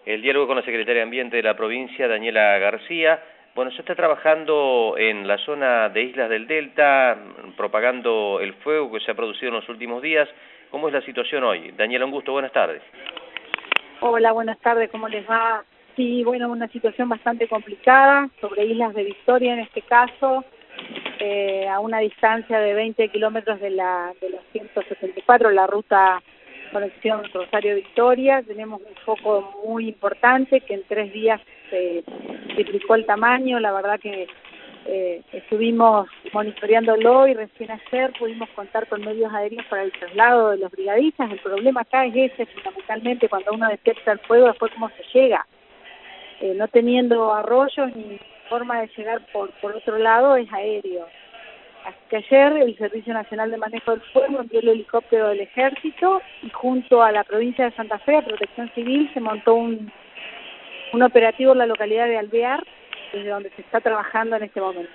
el diálogo con la Secretaria de Ambiente de la provincia, Daniela García. Bueno, se está trabajando en la zona de Islas del Delta, propagando el fuego que se ha producido en los últimos días. ¿Cómo es la situación hoy? Daniela, un gusto, buenas tardes. Hola, buenas tardes, ¿cómo les va? Sí, bueno, una situación bastante complicada sobre Islas de Victoria en este caso, a una distancia de 20 kilómetros de los 174, la ruta conexión Rosario-Victoria. Tenemos un foco muy importante que en 3 días se triplicó el tamaño. La verdad que estuvimos monitoreándolo y recién ayer pudimos contar con medios aéreos para el traslado de los brigadistas. El problema acá es ese, fundamentalmente, cuando uno detecta el fuego, después cómo se llega. No teniendo arroyos ni forma de llegar por otro lado, es aéreo. Así que ayer el Servicio Nacional de Manejo del Fuego envió el helicóptero del Ejército y junto a la provincia de Santa Fe, a Protección Civil, se montó un operativo en la localidad de Alvear, desde donde se está trabajando en este momento.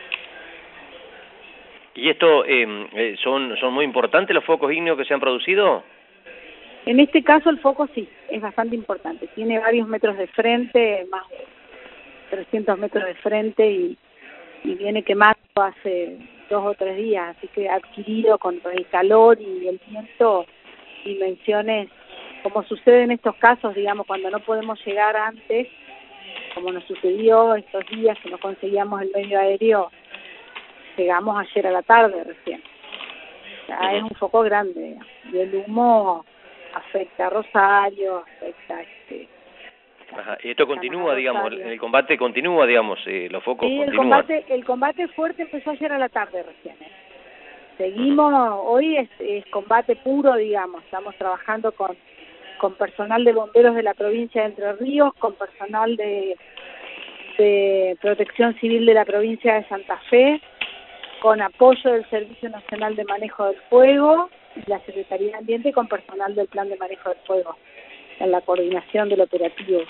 ¿Y esto son muy importantes los focos ígneos que se han producido? En este caso el foco sí, es bastante importante. Tiene varios metros de frente, más de 300 metros de frente y viene quemando hace 2 o 3 días, así que ha adquirido con el calor y el viento dimensiones, como sucede en estos casos, digamos, cuando no podemos llegar antes, como nos sucedió estos días que no conseguíamos el medio aéreo, llegamos ayer a la tarde recién. O sea, es un foco grande, digamos, y el humo afecta a Rosario, afecta Ajá. Y esto continúa, digamos, el combate continúa, digamos, los focos continúan. El combate fuerte empezó ayer a la tarde recién. Seguimos, hoy es combate puro, digamos, estamos trabajando con personal de bomberos de la provincia de Entre Ríos, con personal de Protección Civil de la provincia de Santa Fe, con apoyo del Servicio Nacional de Manejo del Fuego y la Secretaría de Ambiente, con personal del Plan de Manejo del Fuego, en la coordinación del operativo.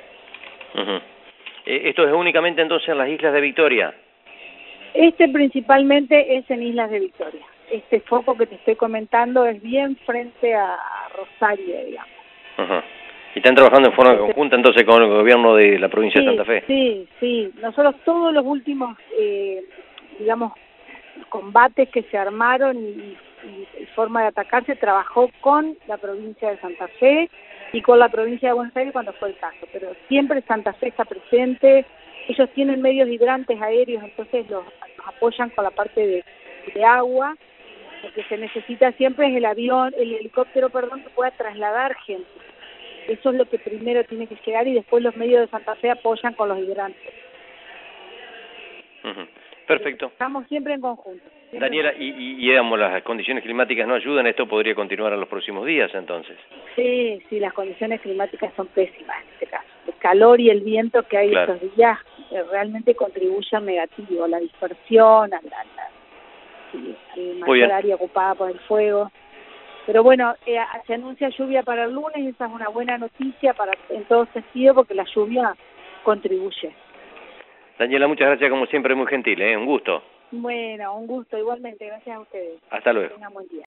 ¿Esto es únicamente entonces en las Islas de Victoria? Principalmente es en Islas de Victoria. Este foco que te estoy comentando es bien frente a Rosario, digamos. ¿Y están trabajando en forma conjunta entonces con el gobierno de la provincia de Santa Fe? Sí. Nosotros todos los últimos, digamos, combates que se armaron y forma de atacar se trabajó con la provincia de Santa Fe y con la provincia de Buenos Aires cuando fue el caso, pero siempre Santa Fe está presente. Ellos tienen medios hidrantes aéreos, entonces los apoyan con la parte de agua. Lo que se necesita siempre es el helicóptero, que pueda trasladar gente. Eso es lo que primero tiene que llegar y después los medios de Santa Fe apoyan con los hidrantes. Perfecto. Estamos siempre en conjunto. Daniela, y digamos, las condiciones climáticas no ayudan, ¿esto podría continuar en los próximos días entonces? Sí, las condiciones climáticas son pésimas en este caso. El calor y el viento que hay estos días realmente contribuyen negativo a la dispersión, a la mayor área ocupada por el fuego. Pero bueno, se anuncia lluvia para el lunes, esa es una buena noticia en todo sentido porque la lluvia contribuye. Daniela, muchas gracias como siempre, muy gentil, un gusto. Bueno, un gusto igualmente, gracias a ustedes. Hasta luego. Que tengan buen día.